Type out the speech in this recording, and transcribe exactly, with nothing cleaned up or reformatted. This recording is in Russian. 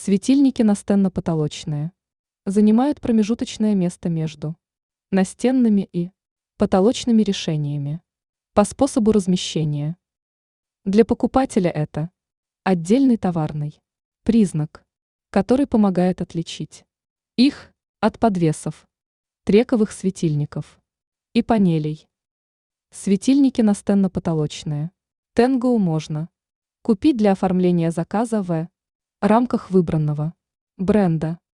Светильники настенно-потолочные занимают промежуточное место между настенными и потолочными решениями по способу размещения. Для покупателя это отдельный товарный признак, который помогает отличить их от подвесов, трековых светильников и панелей. Светильники настенно-потолочные Тенгоу можно купить для оформления заказа в рамках выбранного бренда.